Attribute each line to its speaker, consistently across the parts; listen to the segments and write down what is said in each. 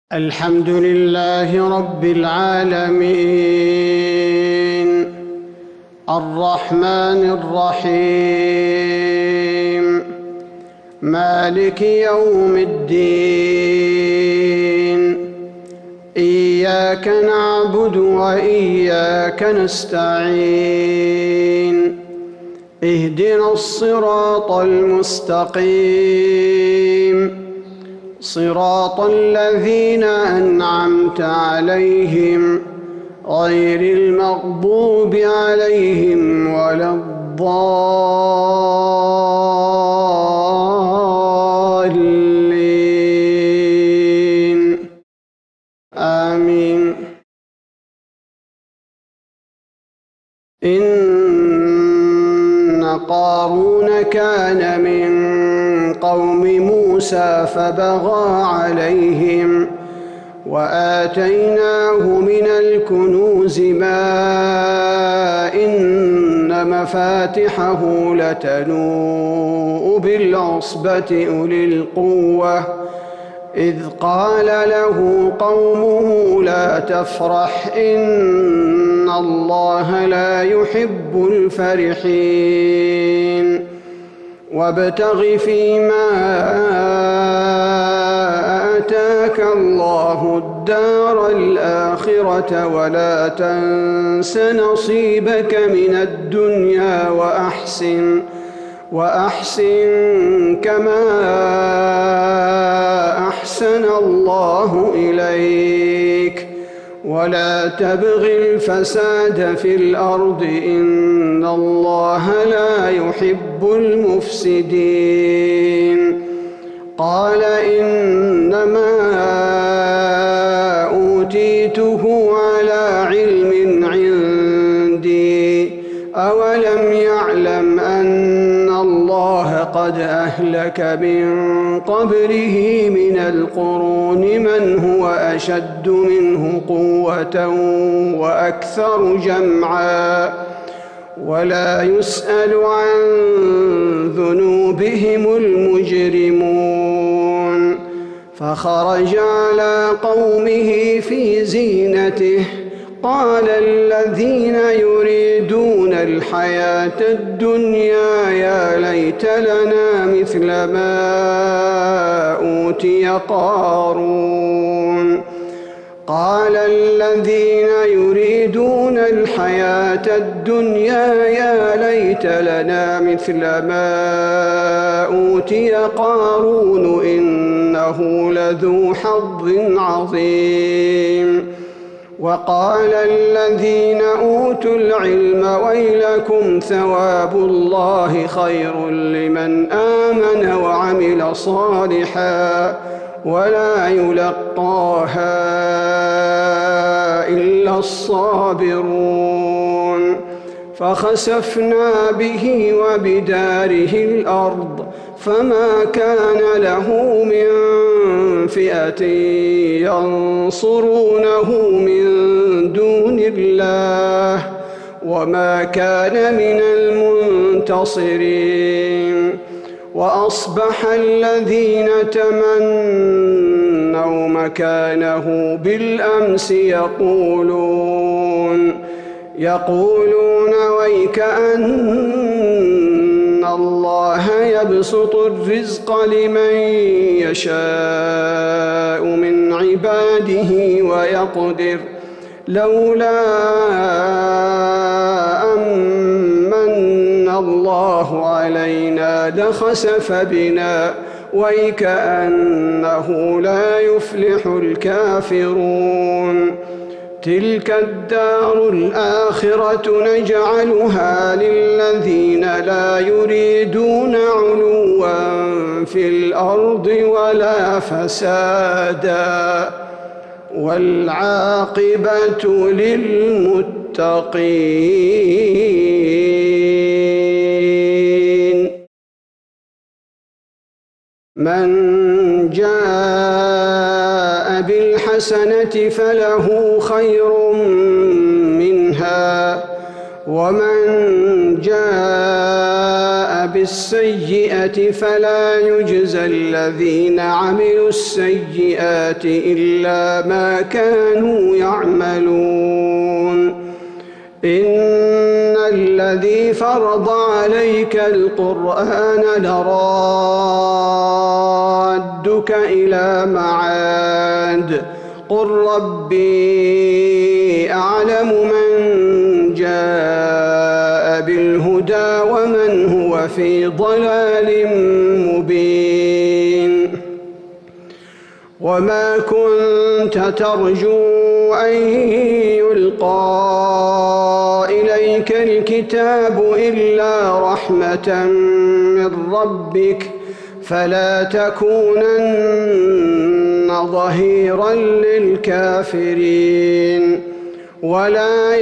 Speaker 1: الحمد لله رب العالمين الرحمن الرحيم مالك يوم الدين إياك نعبد وإياك نستعين اهدنا الصراط المستقيم صراط الذين أنعمت عليهم غير المغضوب عليهم ولا الضالين آمين. إن قارون كان من قوم موسى فبغى عليهم وآتيناه من الكنوز ما إن مفاتحه لتنوء بالعصبة أولي القوة إذ قال له قومه لا تفرح إن الله لا يحب الفرحين وابتغ فيما آتاك الله الدار الآخرة ولا تنس نصيبك من الدنيا وأحسن كما أحسن الله إليك ولا تبغ الفساد في الأرض إن الله لا يحب المفسدين. قال إنما أوتيته على علم عندي أولم يعلم أن الله قد أهلك من قبله من القرون من هو أشد منه قوة وأكثر جمعا ولا يسأل عن ذنوبهم المجرمون. فخرج على قومه في زينته قال الذين يريدون الحياة الدنيا يا ليت لنا مثل ما أوتي قارون. قال الذين يريدون الحياة الدنيا يا ليت لنا مثل ما أوتي قارون إنه لذو حظ عظيم. وقال الذين أوتوا العلم ويلكم ثواب الله خير لمن آمن وعمل صالحا ولا يلقاها إلا الصابرون. فخسفنا به وبداره الأرض فما كان له من فئة ينصرونه من دون الله وما كان من المنتصرين. وأصبح الذين تمنوا مكانه بالأمس يقولون ويك أن الله يبسط الرزق لمن يشاء من عباده ويقدر لولا أمن الله علينا لخسف بنا ويكأنه لا يفلح الكافرون. تلك الدار الآخرة نجعلها للذين لا يريدون علوا في الأرض ولا فسادا والعاقبة للمتقين. من جاء بالحسنة فله خير منها ومن جاء بالسيئة فلا يجزى الذين عملوا السيئات إلا ما كانوا يعملون إن الذي فرض عليك القرآن لرادك إلى معاد قل ربي أعلم من جاء بالهدى ومن هو في ضلال مبين وما كنت ترجو أن يلقى إليك الكتاب إلا رحمة من ربك فلا تكونن ظهيرا للكافرين ولا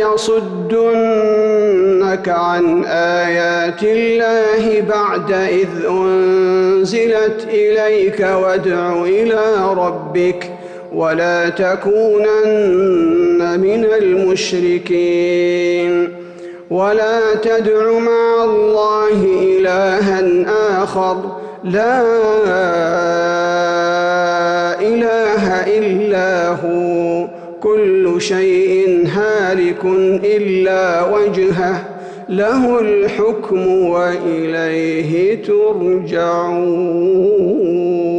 Speaker 1: يصدنك عن آيات الله بعد إذ أنزلت إليك وادع إلى ربك ولا تكونن من المشركين ولا تدع مع الله إلها آخر لا إله إلا هو كل شيء هالك إلا وجهه له الحكم وإليه ترجعون